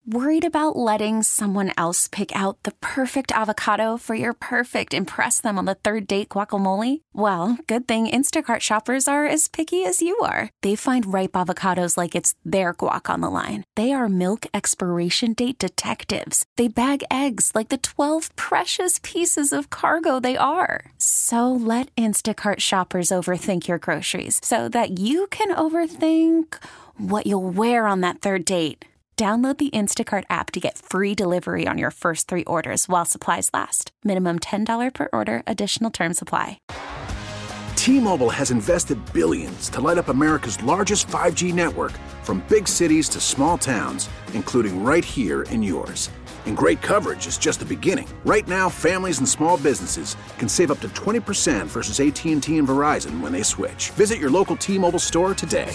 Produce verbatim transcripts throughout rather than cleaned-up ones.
Worried about letting someone else pick out the perfect avocado for your perfect impress them on the third date guacamole? Well, good thing Instacart shoppers are as picky as you are. They find ripe avocados like it's their guac on the line. They are milk expiration date detectives. They bag eggs like the twelve precious pieces of cargo they are. So let Instacart shoppers overthink your groceries so that you can overthink what you'll wear on that third date. Download the Instacart app to get free delivery on your first three orders while supplies last. Minimum ten dollars per order. Additional terms apply. T-Mobile has invested billions to light up America's largest five G network, from big cities to small towns, including right here in yours. And great coverage is just the beginning. Right now, families and small businesses can save up to twenty percent versus A T and T and Verizon when they switch. Visit your local T-Mobile store today.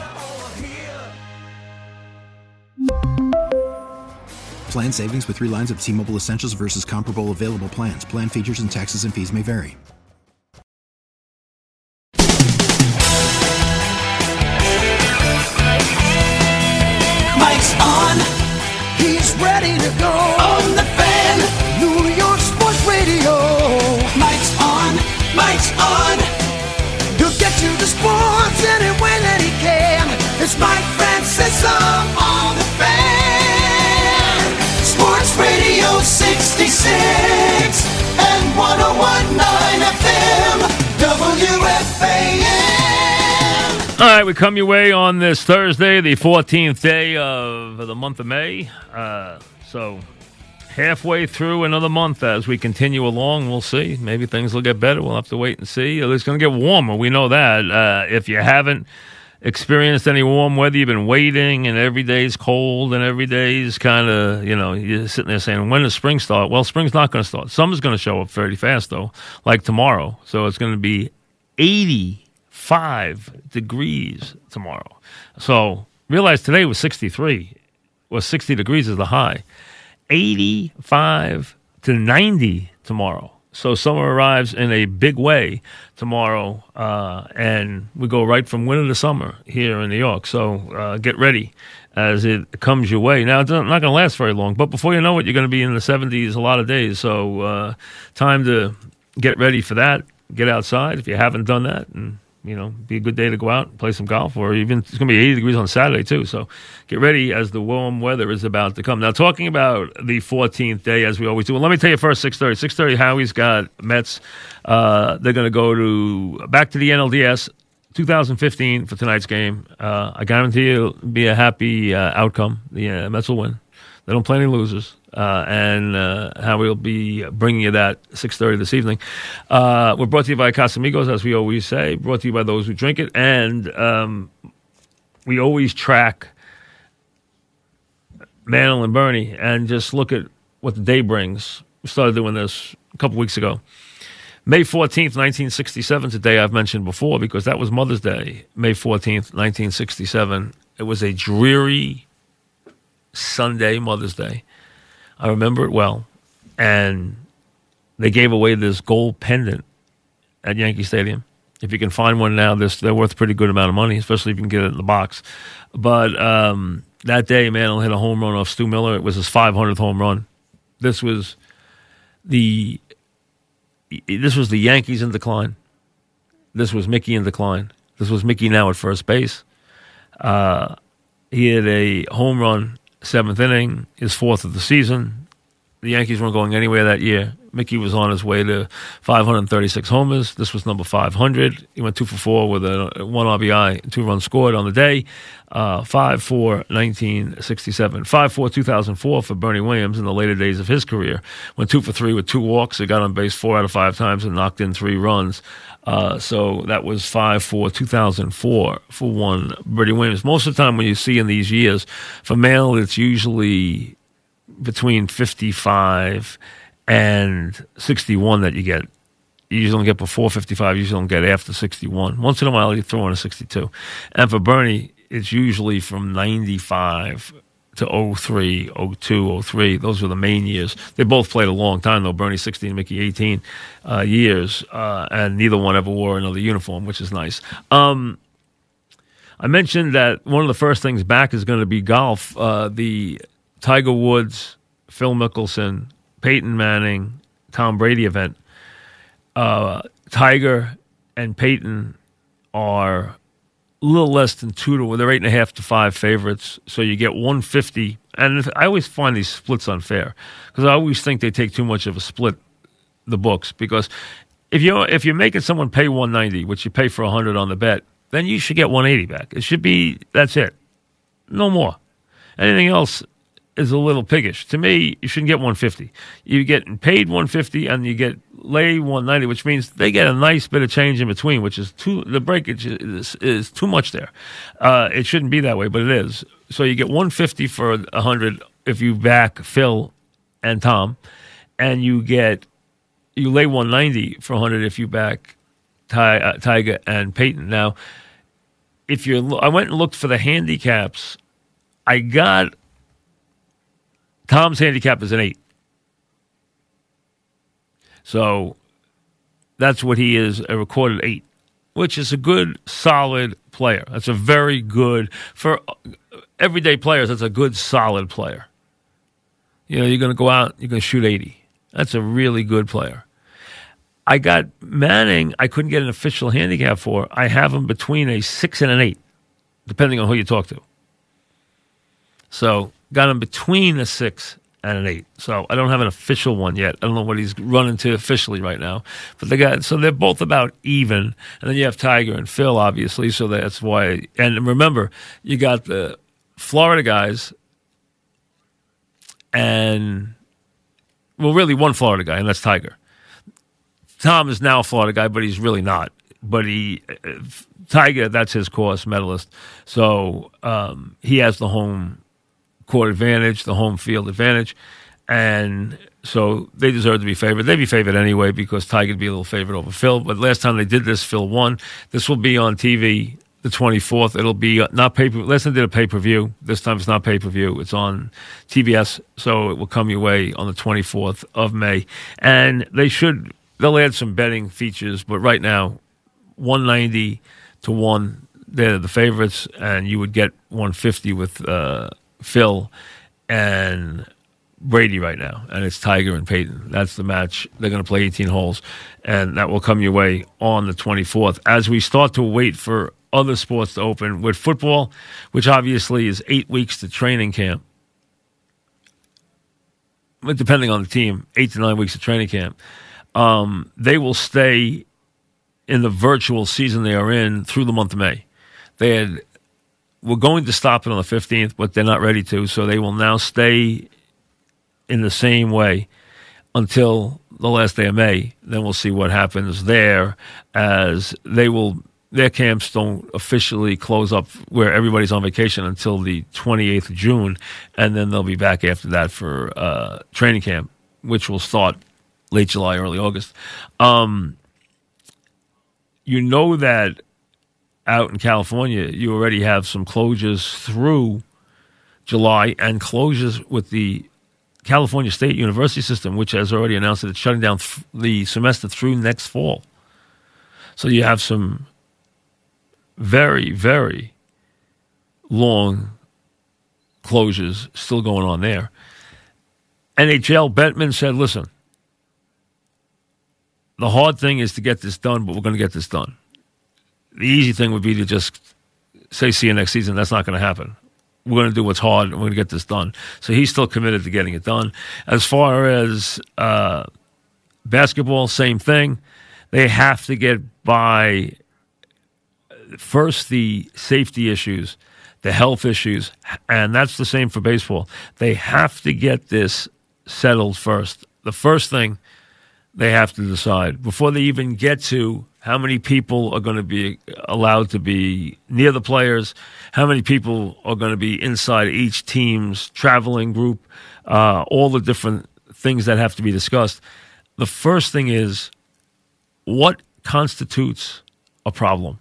Plan savings with three lines of T-Mobile Essentials versus comparable available plans. Plan features and taxes and fees may vary. Mike's on. He's ready to go. On the Fan. New York Sports Radio. Mike's on. Mike's on. He'll get you the sports any way that he can. It's Mike Francesa on the Fan. Sports Radio sixty-six and one oh one point nine F M W F A M. All right, we come your way on this Thursday, the fourteenth day of the month of May. Uh, so halfway through another month as we continue along. We'll see. Maybe things will get better. We'll have to wait and see. It's going to get warmer. We know that. Uh, if you haven't experienced any warm weather, you've been waiting, and every day's cold, and every day's kind of, you know, you're sitting there saying, when does spring start? Well, spring's not going to start. Summer's going to show up fairly fast, though, like tomorrow. So it's going to be eighty-five degrees tomorrow. So realize today was sixty-three, or sixty degrees is the high. eighty-five to ninety tomorrow. So summer arrives in a big way tomorrow, uh, and we go right from winter to summer here in New York. So uh, get ready as it comes your way. Now, it's not going to last very long, but before you know it, you're going to be in the seventies a lot of days. So uh, time to get ready for that. Get outside if you haven't done that, and you know, be a good day to go out and play some golf, or even it's going to be eighty degrees on Saturday too. So get ready as the warm weather is about to come. Now, talking about the fourteenth day, as we always do, well, let me tell you first, six thirty. six thirty, Howie's got Mets. Uh, they're going to go to back to the N L D S two thousand fifteen for tonight's game. Uh, I guarantee you it'll be a happy uh, outcome. The uh, Mets will win. They don't play any losers. Uh, and uh, Howie will be bringing you that six thirty this evening. Uh, we're brought to you by Casamigos, as we always say, brought to you by those who drink it. And um, we always track Mantle and Bernie and just look at what the day brings. We started doing this a couple weeks ago. May fourteenth, nineteen sixty-seven is a day I've mentioned before because that was Mother's Day. May fourteenth, nineteen sixty-seven. It was a dreary Sunday, Mother's Day. I remember it well. And they gave away this gold pendant at Yankee Stadium. If you can find one now, this, they're worth a pretty good amount of money, especially if you can get it in the box. But um, that day, Mantle hit a home run off Stu Miller. It was his five hundredth home run. This was the this was the Yankees in decline. This was Mickey in decline. This was Mickey now at first base. Uh, he had a home run seventh inning, his fourth of the season. The Yankees weren't going anywhere that year. Mickey was on his way to five hundred thirty-six homers. This was number five hundred. He went two for four with a one R B I, two runs scored on the day. Uh, five four, nineteen sixty-seven. five four, two thousand four for Bernie Williams in the later days of his career. Went two for three with two walks. He got on base four out of five times and knocked in three runs. Uh, so that was five four, two thousand four for one Bernie Williams. Most of the time when you see in these years, for Mantle, it's usually between fifty-five and sixty-one that you get. You usually don't get before fifty-five. You usually don't get after sixty-one. Once in a while, you throw in a sixty-two. And for Bernie, it's usually from ninety-five to oh three, oh two, oh three. Those were the main years. They both played a long time, though. Bernie sixteen, Mickey eighteen uh, years. Uh, and neither one ever wore another uniform, which is nice. Um, I mentioned that one of the first things back is going to be golf. Uh, the Tiger Woods, Phil Mickelson, Peyton Manning, Tom Brady event, uh, Tiger and Peyton are a little less than two to one. They're eight and a half to five favorites. So you get one fifty. And I always find these splits unfair because I always think they take too much of a split, the books. Because if you're, if you're making someone pay one ninety, which you pay for one hundred on the bet, then you should get one eighty back. It should be, that's it. No more. Anything else is a little piggish. To me, you shouldn't get one fifty. You get paid one fifty and you get lay one ninety, which means they get a nice bit of change in between, which is too, the breakage is, is too much there. Uh, it shouldn't be that way, but it is. So you get one fifty for one hundred if you back Phil and Tom, and you get, you lay one ninety for one hundred if you back Ty, uh, Tiger and Peyton. Now, if you're, I went and looked for the handicaps. I got Tom's handicap is an eight. So that's what he is, a recorded eight, which is a good, solid player. That's a very good, for everyday players, that's a good, solid player. You know, you're going to go out, you're going to shoot eighty. That's a really good player. I got Manning, I couldn't get an official handicap for. I have him between a six and an eight, depending on who you talk to. So got him between a six and an eight. So I don't have an official one yet. I don't know what he's running to officially right now. But they got, so they're both about even. And then you have Tiger and Phil, obviously. So that's why. And remember, you got the Florida guys and, well, really one Florida guy, and that's Tiger. Tom is now a Florida guy, but he's really not. But he, Tiger, that's his course, medalist. So um, he has the home court advantage, the home field advantage, and so they deserve to be favored. They'd be favored anyway because Tiger would be a little favored over Phil. But last time they did this, Phil won. This will be on T V the twenty-fourth. It'll be not pay per. Last time they did a pay per view. This time it's not pay per view. It's on T B S, so it will come your way on the twenty-fourth of May. And they should they'll add some betting features, but right now, one ninety to one, they're the favorites, and you would get one fifty with Uh, Phil and Brady right now, and it's Tiger and Peyton. That's the match. They're going to play eighteen holes, and that will come your way on the twenty-fourth. As we start to wait for other sports to open, with football, which obviously is eight weeks to training camp, but depending on the team, eight to nine weeks of training camp, um, they will stay in the virtual season they are in through the month of May. They had We're going to stop it on the fifteenth, but they're not ready to, so they will now stay in the same way until the last day of May. Then we'll see what happens there, as they will. Their camps don't officially close up where everybody's on vacation until the twenty-eighth of June, and then they'll be back after that for uh, training camp, which will start late July, early August. Um, you know that out in California, you already have some closures through July and closures with the California State University system, which has already announced that it's shutting down th- the semester through next fall. So you have some very, very long closures still going on there. N H L, Bettman said, listen, the hard thing is to get this done, but we're going to get this done. The easy thing would be to just say, see you next season. That's not going to happen. We're going to do what's hard, and we're going to get this done. So he's still committed to getting it done. As far as uh, basketball, same thing. They have to get by first the safety issues, the health issues, and that's the same for baseball. They have to get this settled first. The first thing they have to decide before they even get to how many people are going to be allowed to be near the players, how many people are going to be inside each team's traveling group, uh, all the different things that have to be discussed. The first thing is, what constitutes a problem?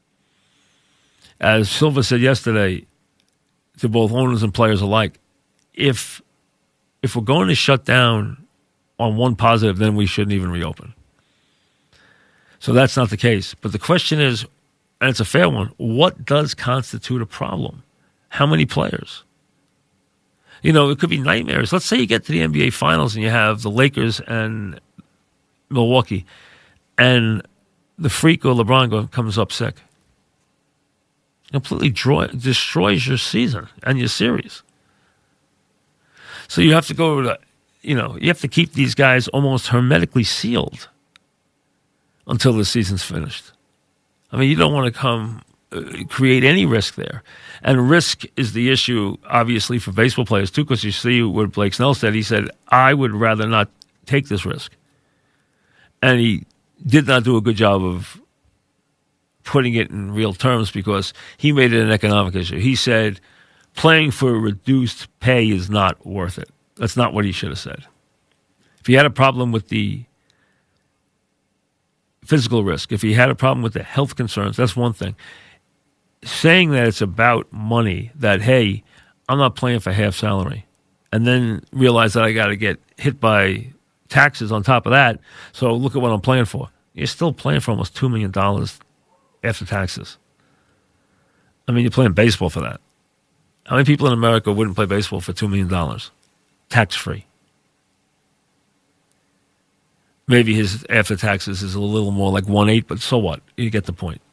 As Silva said yesterday to both owners and players alike, if if we're going to shut down on one positive, then we shouldn't even reopen. So that's not the case. But the question is, and it's a fair one, what does constitute a problem? How many players? You know, it could be nightmares. Let's say you get to the N B A Finals and you have the Lakers and Milwaukee, and the freak or LeBron go, comes up sick. Completely draw, destroys your season and your series. So you have to go to, you know, you have to keep these guys almost hermetically sealed until the season's finished. I mean, you don't want to come uh, create any risk there. And risk is the issue, obviously, for baseball players, too, because you see what Blake Snell said. He said, I would rather not take this risk. And he did not do a good job of putting it in real terms because he made it an economic issue. He said, playing for reduced pay is not worth it. That's not what he should have said. If he had a problem with the physical risk, if he had a problem with the health concerns, that's one thing. Saying that it's about money, that, hey, I'm not playing for half salary, and then realize that I got to get hit by taxes on top of that, so look at what I'm playing for. You're still playing for almost two million dollars after taxes. I mean, you're playing baseball for that. How many people in America wouldn't play baseball for two million dollars? Tax-free. Maybe his after taxes is a little more like one eighth, but so what? You get the point.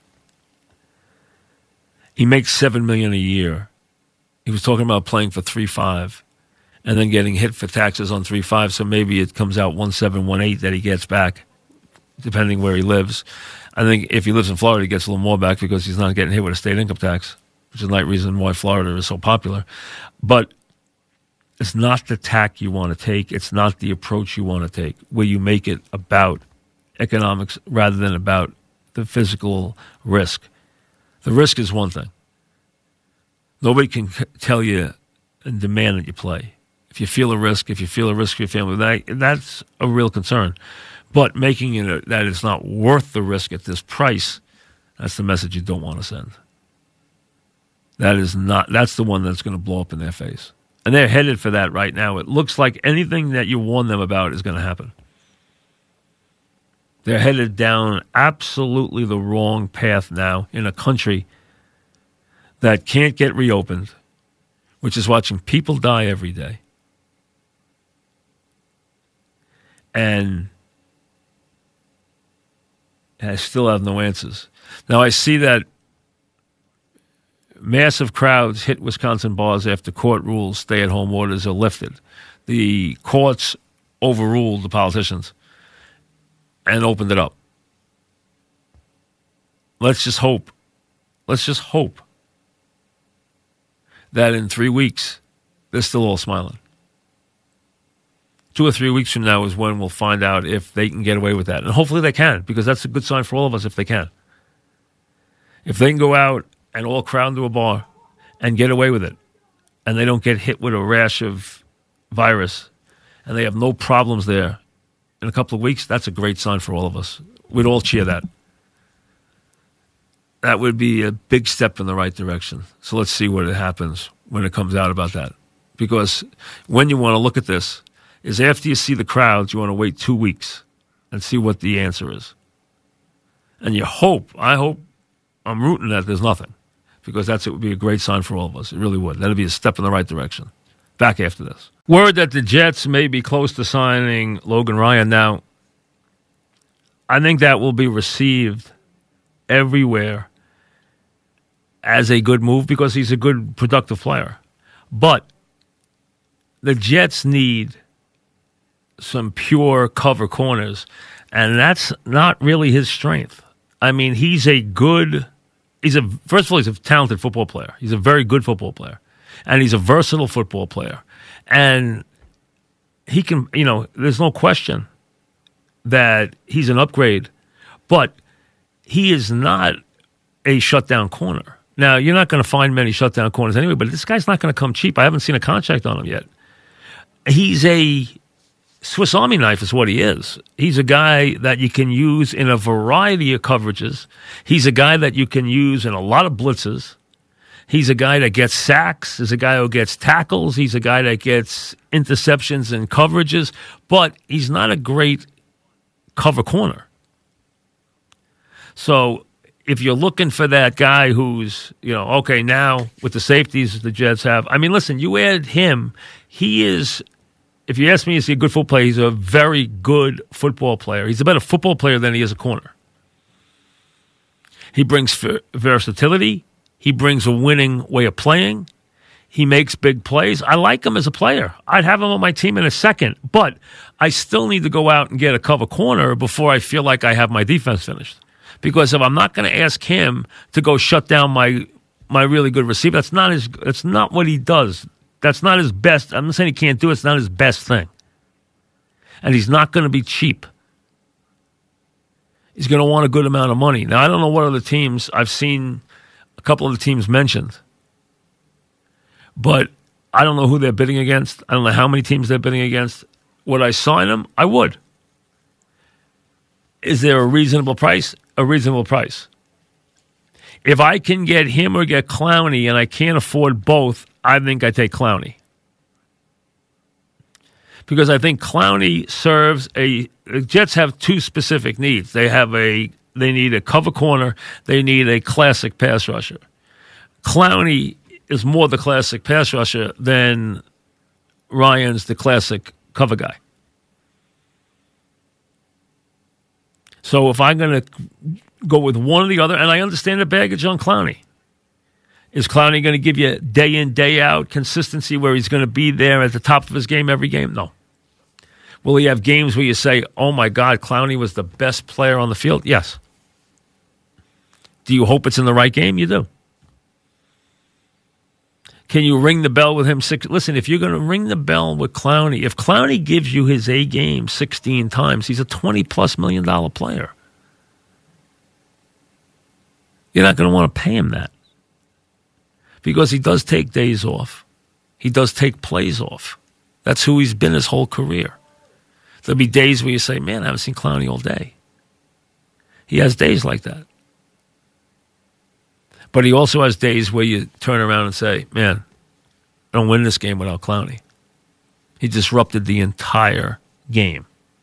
He makes seven million dollars a year. He was talking about playing for three five and then getting hit for taxes on three five, so maybe it comes out one seven, one eight that he gets back, depending where he lives. I think if he lives in Florida, he gets a little more back because he's not getting hit with a state income tax, which is the reason why Florida is so popular. But it's not the tack you want to take. It's not the approach you want to take, where you make it about economics rather than about the physical risk. The risk is one thing. Nobody can c- tell you and demand that you play. If you feel a risk, if you feel a risk for your family, that, that's a real concern. But making it a, that it's not worth the risk at this price, that's the message you don't want to send. That is not. That's the one that's going to blow up in their face. And they're headed for that right now. It looks like anything that you warn them about is going to happen. They're headed down absolutely the wrong path now in a country that can't get reopened, which is watching people die every day. And I still have no answers. Now, I see that massive crowds hit Wisconsin bars after court rules, stay-at-home orders are lifted. The courts overruled the politicians and opened it up. Let's just hope, let's just hope that in three weeks, they're still all smiling. Two or three weeks from now is when we'll find out if they can get away with that. And hopefully they can, because that's a good sign for all of us if they can. If they can go out and all crowd into a bar and get away with it, and they don't get hit with a rash of virus, and they have no problems there in a couple of weeks, that's a great sign for all of us. We'd all cheer that. That would be a big step in the right direction. So let's see what happens when it comes out about that. Because when you want to look at this, is after you see the crowds, you want to wait two weeks and see what the answer is. And you hope, I hope, I'm rooting that there's nothing, because that's it would be a great sign for all of us. It really would. That would be a step in the right direction. Back after this. Word that the Jets may be close to signing Logan Ryan. Now, I think that will be received everywhere as a good move because he's a good, productive player. But the Jets need some pure cover corners, and that's not really his strength. I mean, he's a good... He's a first of all, he's a talented football player. He's a very good football player, and he's a versatile football player. And he can, you know, there's no question that he's an upgrade, but he is not a shutdown corner. Now, you're not going to find many shutdown corners anyway, but this guy's not going to come cheap. I haven't seen a contract on him yet. He's a Swiss Army knife is what he is. He's a guy that you can use in a variety of coverages. He's a guy that you can use in a lot of blitzes. He's a guy that gets sacks. He's a guy who gets tackles. He's a guy that gets interceptions and coverages. But he's not a great cover corner. So if you're looking for that guy who's, you know, okay, now with the safeties the Jets have, I mean, listen, you add him, he is, if you ask me, is he a good football player? He's a very good football player. He's a better football player than he is a corner. He brings ver- versatility. He brings a winning way of playing. He makes big plays. I like him as a player. I'd have him on my team in a second, but I still need to go out and get a cover corner before I feel like I have my defense finished. Because if I'm not going to ask him to go shut down my my really good receiver, that's not his. That's not what he does. That's not his best. I'm not saying he can't do it. It's not his best thing. And he's not going to be cheap. He's going to want a good amount of money. Now, I don't know what other teams. I've seen a couple of the teams mentioned. But I don't know who they're bidding against. I don't know how many teams they're bidding against. Would I sign him? I would. Is there a reasonable price? A reasonable price. If I can get him or get Clowney and I can't afford both, I think I take Clowney. Because I think Clowney serves a... The Jets have two specific needs. They have a... They need a cover corner. They need a classic pass rusher. Clowney is more the classic pass rusher than Ryan's the classic cover guy. So if I'm going to go with one or the other, and I understand the baggage on Clowney. Is Clowney going to give you day in, day out consistency where he's going to be there at the top of his game every game? No. Will he have games where you say, oh my God, Clowney was the best player on the field? Yes. Do you hope it's in the right game? You do. Can you ring the bell with him? Six? Listen, if you're going to ring the bell with Clowney, if Clowney gives you his A game sixteen times, he's a twenty-plus million dollar player. You're not going to want to pay him that. Because he does take days off. He does take plays off. That's who he's been his whole career. There'll be days where you say, man, I haven't seen Clowney all day. He has days like that. But he also has days where you turn around and say, man, I don't win this game without Clowney. He disrupted the entire game.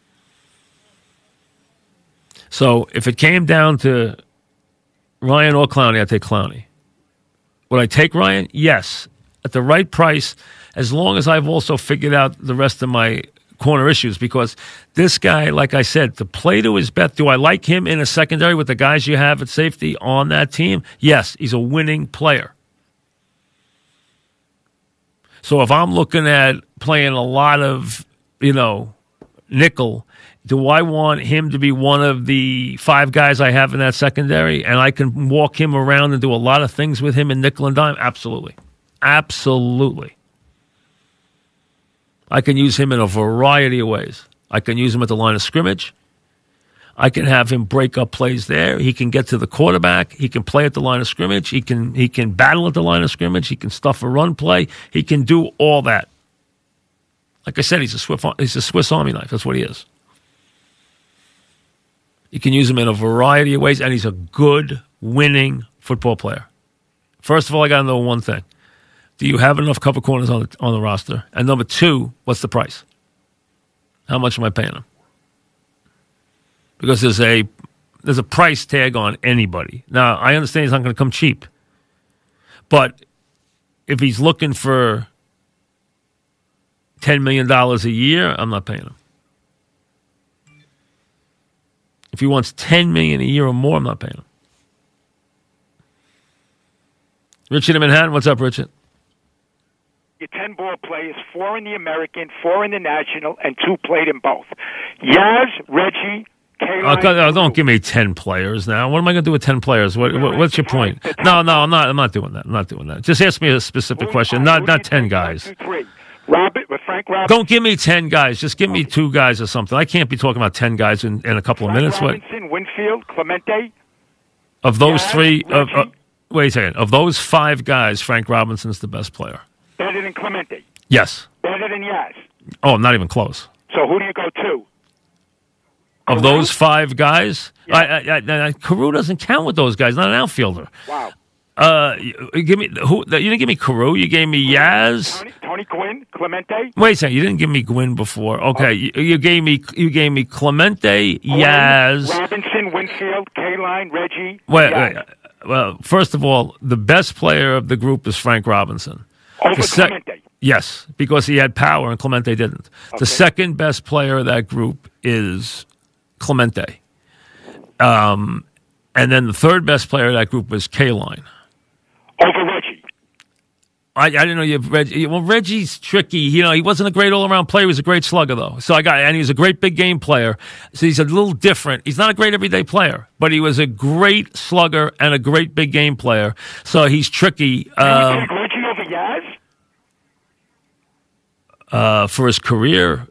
So if it came down to Ryan or Clowney, I'd take Clowney. Would I take Ryan? Yes. At the right price, as long as I've also figured out the rest of my corner issues. Because this guy, like I said, to play to his best, do I like him in a secondary with the guys you have at safety on that team? Yes, he's a winning player. So if I'm looking at playing a lot of, you know, nickel, do I want him to be one of the five guys I have in that secondary and I can walk him around and do a lot of things with him in nickel and dime? Absolutely. Absolutely. I can use him in a variety of ways. I can use him at the line of scrimmage. I can have him break up plays there. He can get to the quarterback. He can play at the line of scrimmage. He can he can battle at the line of scrimmage. He can stuff a run play. He can do all that. Like I said, he's a Swiss, he's a Swiss Army knife. That's what he is. You can use him in a variety of ways, and he's a good, winning football player. First of all, I got to know one thing. Do you have enough cover corners on the, on the roster? And number two, what's the price? How much am I paying him? Because there's a there's a price tag on anybody. Now, I understand he's not going to come cheap. But if he's looking for ten million dollars a year, I'm not paying him. If he wants ten million dollars a year or more, I'm not paying him. Richard in Manhattan, what's up, Richard? Your ten ball players, four in the American, four in the National, and two played in both. Yaz, Reggie, Kaline. Oh, don't give me ten players now. What am I going to do with ten players? What, what, what's your point? No, no, I'm not. I'm not doing that. I'm not doing that. Just ask me a specific question. Not not ten guys. Robert, Frank Robinson. Don't give me ten guys. Just give me two guys or something. I can't be talking about ten guys in, in a couple of Frank minutes. Robinson, what? Winfield, Clemente. Of those Yaz, three, of, uh, Reggie. wait a second. Of those five guys, Frank Robinson's the best player. Better than Clemente. Yes. Better than Yaz. Oh, not even close. So who do you go to? Of Carew? those five guys, Yeah. I, I, I, I, Carew doesn't count with those guys. Not an outfielder. Wow. Uh, you- give me who? You didn't give me Carew. You gave me Yaz. Tony, Tony Quinn, Clemente. Wait a second. You didn't give me Gwynn before. Okay, you, you gave me you gave me Clemente, Quinn, Yaz. Robinson, Winfield, Kaline, Reggie. Wait, Yaz. wait, well, first of all, the best player of the group is Frank Robinson. Over The sec- Clemente. Yes, because he had power and Clemente didn't. Okay. The second best player of that group is Clemente. Um, and then the third best player of that group was Kaline. Over Reggie. I, I didn't know you have Reggie. Well, Reggie's tricky. You know, he wasn't a great all-around player. He was a great slugger, though. So I got, and he was a great big game player. So he's a little different. He's not a great everyday player, but he was a great slugger and a great big game player. So he's tricky. Can Um, we take Reggie over Yaz? uh, for his career,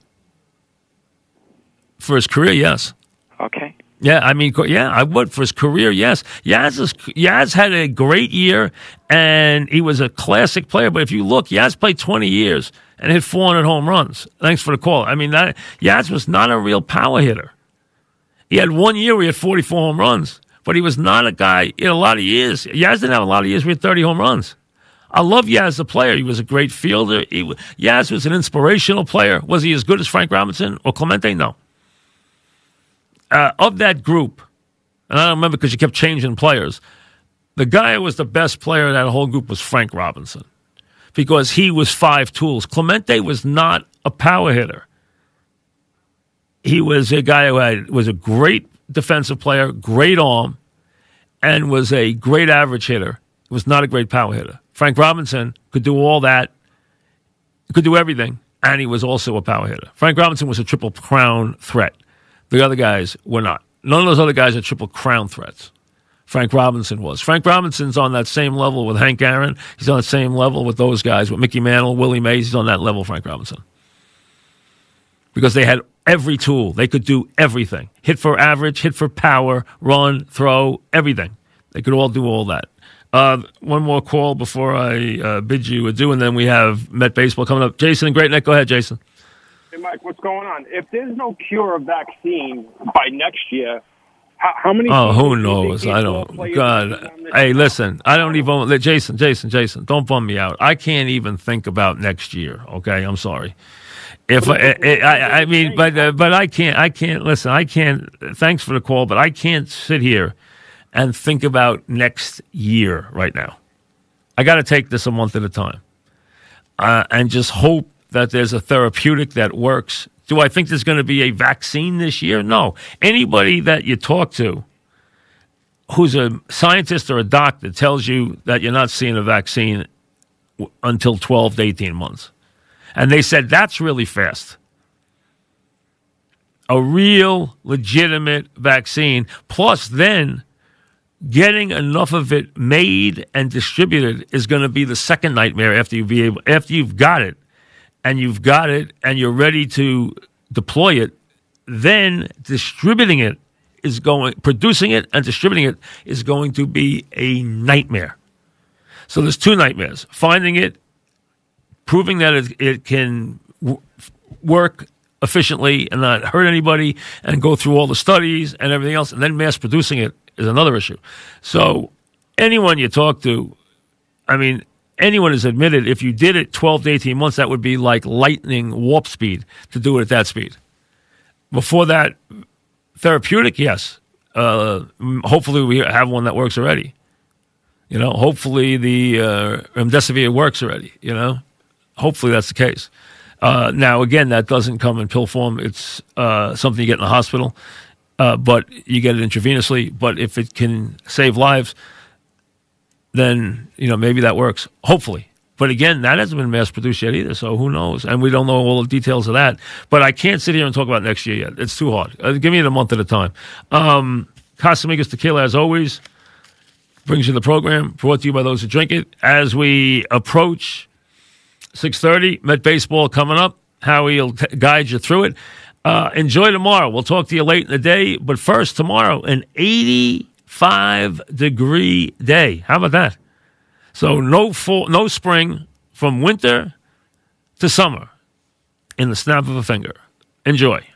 for his career, yes. Okay. Yeah, I mean, yeah, I would for his career. Yes, Yaz is, Yaz had a great year, and he was a classic player. But if you look, Yaz played twenty years and hit four hundred home runs. Thanks for the call. I mean, that, Yaz was not a real power hitter. He had one year where he had forty-four home runs, but he was not a guy in a lot of years. Yaz didn't have a lot of years where he had thirty home runs. I love Yaz the player. He was a great fielder. He, Yaz was an inspirational player. Was he as good as Frank Robinson or Clemente? No. Uh, of that group, and I don't remember because you kept changing players, the guy who was the best player of that whole group was Frank Robinson because he was five tools. Clemente was not a power hitter. He was a guy who had, was a great defensive player, great arm, and was a great average hitter. He was not a great power hitter. Frank Robinson could do all that, could do everything, and he was also a power hitter. Frank Robinson was a triple crown threat. The other guys were not. None of those other guys are triple crown threats. Frank Robinson was. Frank Robinson's on that same level with Hank Aaron. He's on the same level with those guys, with Mickey Mantle, Willie Mays. He's on that level, Frank Robinson. Because they had every tool. They could do everything. Hit for average, hit for power, run, throw, everything. They could all do all that. Uh, one more call before I uh, bid you adieu, and then we have Met Baseball coming up. Jason and Great Neck, go ahead, Jason. Hey, Mike, what's going on? If there's no cure or vaccine by next year, how, how many... Oh, who knows? I don't... God. Hey, listen, I don't even... Jason, Jason, Jason, don't bum me out. I can't even think about next year, okay? I'm sorry. If I, I, I mean, but uh, but I can't, I can't, listen, I can't, thanks for the call, but I can't sit here and think about next year right now. I got to take this a month at a time uh, and just hope that there's a therapeutic that works. Do I think there's going to be a vaccine this year? No. Anybody that you talk to who's a scientist or a doctor tells you that you're not seeing a vaccine w- until twelve to eighteen months. And they said that's really fast. A real, legitimate vaccine, plus then getting enough of it made and distributed is going to be the second nightmare after you be able, after you've got it. And you've got it, and you're ready to deploy it, then distributing it is going, producing it and distributing it is going to be a nightmare. So there's two nightmares. Finding it, proving that it, it can w- work efficiently and not hurt anybody and go through all the studies and everything else, and then mass producing it is another issue. So anyone you talk to, I mean, anyone has admitted if you did it twelve to eighteen months, that would be like lightning warp speed to do it at that speed. Before that, therapeutic, yes. Uh, hopefully we have one that works already. You know, hopefully the uh, remdesivir works already, you know. Hopefully that's the case. Uh, now, again, that doesn't come in pill form. It's uh, something you get in the hospital, uh, but you get it intravenously. But if it can save lives, then, you know, maybe that works. Hopefully. But again, that hasn't been mass-produced yet either, so who knows? And we don't know all the details of that. But I can't sit here and talk about next year yet. It's too hard. Uh, give me it a month at a time. Um, Casamigos Tequila, as always, brings you the program, brought to you by those who drink it. As we approach six thirty, Met Baseball coming up. Howie will t- guide you through it. Uh, enjoy tomorrow. We'll talk to you late in the day. But first, tomorrow, an eighty-five degree day. How about that? So no fall, no spring, from winter to summer in the snap of a finger. Enjoy.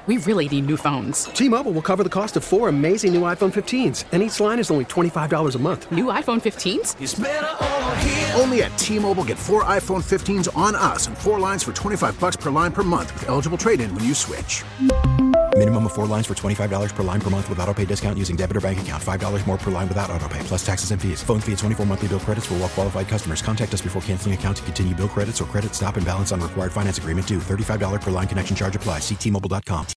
We really need new phones. T-Mobile will cover the cost of four amazing new iPhone fifteens, and each line is only twenty-five dollars a month. New iPhone fifteens? It's better over here. Only at T-Mobile, get four iPhone fifteens on us and four lines for twenty-five bucks per line per month with eligible trade-in when you switch. Minimum of four lines for twenty-five dollars per line per month with autopay discount using debit or bank account. five dollars more per line without autopay, plus taxes and fees. Phone fee at twenty-four monthly bill credits for well-qualified customers. Contact us before canceling account to continue bill credits or credit stop and balance on required finance agreement due. thirty-five dollars per line connection charge applies. See T Mobile dot com.